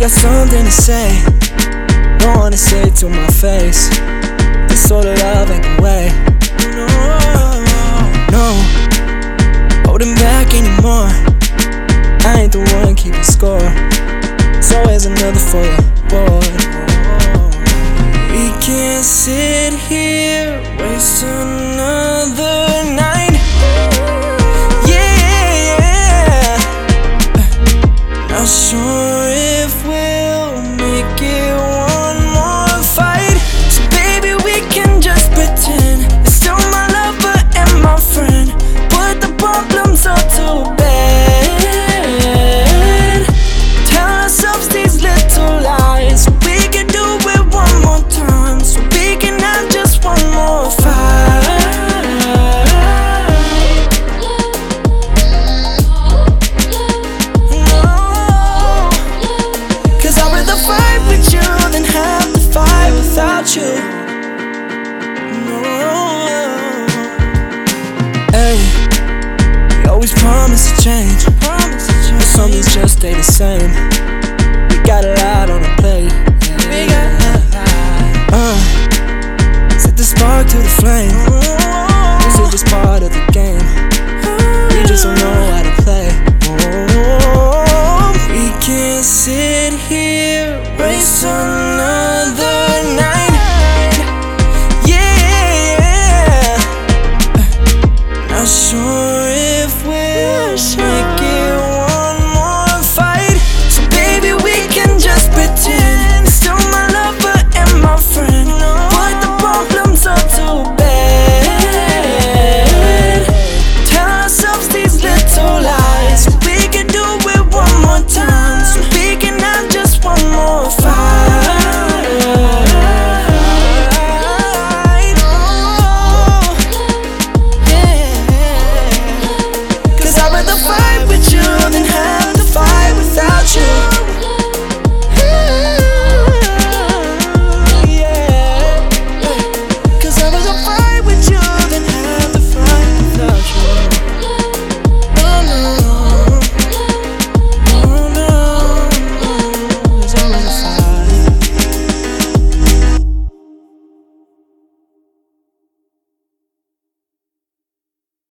got something to say, don't wanna say it to my face. This sort of love ain't the way. No, holding back anymore. I ain't the one keeping score. So here's another for your board. We can't sit here, waste another night. Yeah, not sure if we'll make it one more fight. So baby, we can just pretend you're still my lover and my friend. Put the problems up to bed. Tell ourselves these little lies, so we can do it one more time, so we can have just one more fight. No, 'cause I'd rather fight with you than have to fight without you. No. Hey, you always promise to change, but some things just stay the same. We gotta